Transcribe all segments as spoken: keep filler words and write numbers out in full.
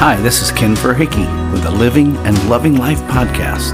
Hi, this is Ken Verhickey with the Living and Loving Life podcast.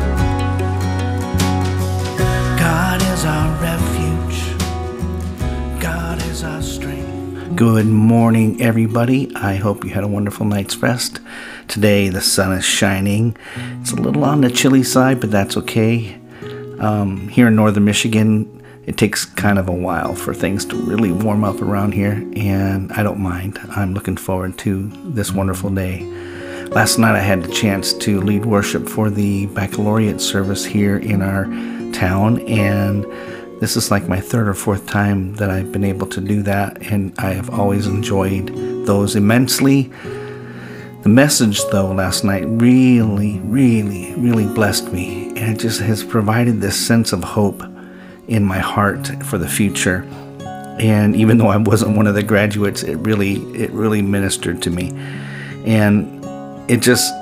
God is our refuge. God is our strength. Good morning, everybody. I hope you had a wonderful night's rest. Today, the sun is shining. It's a little on the chilly side, but that's okay. Um, here in northern Michigan, it takes kind of a while for things to really warm up around here, and I don't mind. I'm looking forward to this wonderful day. Last night I had the chance to lead worship for the baccalaureate service here in our town, and this is like my third or fourth time that I've been able to do that, and I have always enjoyed those immensely. The message, though, last night really, really, really blessed me, and it just has provided this sense of hope in my heart for the future. And even though I wasn't one of the graduates, it really it really ministered to me, and it just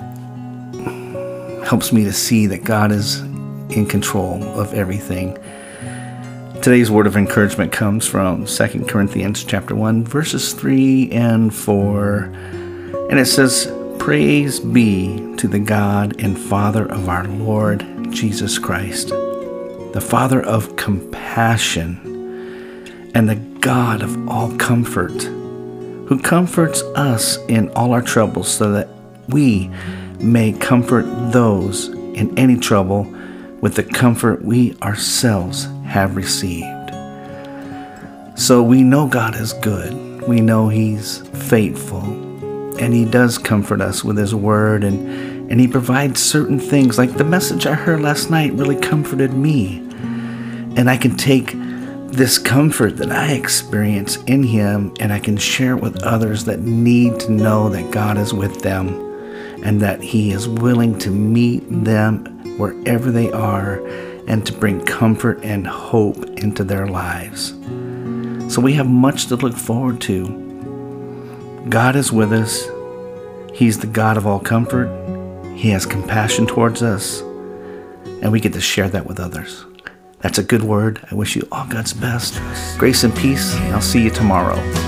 helps me to see that God is in control of everything. Today's word of encouragement comes from Second Corinthians chapter one, verses three and four, and it says, "Praise be to the God and Father of our Lord Jesus Christ, the Father of compassion and the God of all comfort, who comforts us in all our troubles, so that we may comfort those in any trouble with the comfort we ourselves have received." So we know God is good. We know He's faithful, and He does comfort us with His word, and, and He provides certain things. Like the message I heard last night really comforted me. And I can take this comfort that I experience in Him, and I can share it with others that need to know that God is with them and that He is willing to meet them wherever they are and to bring comfort and hope into their lives. So we have much to look forward to. God is with us. He's the God of all comfort. He has compassion towards us, and we get to share that with others. That's a good word. I wish you all God's best. Grace and peace. I'll see you tomorrow.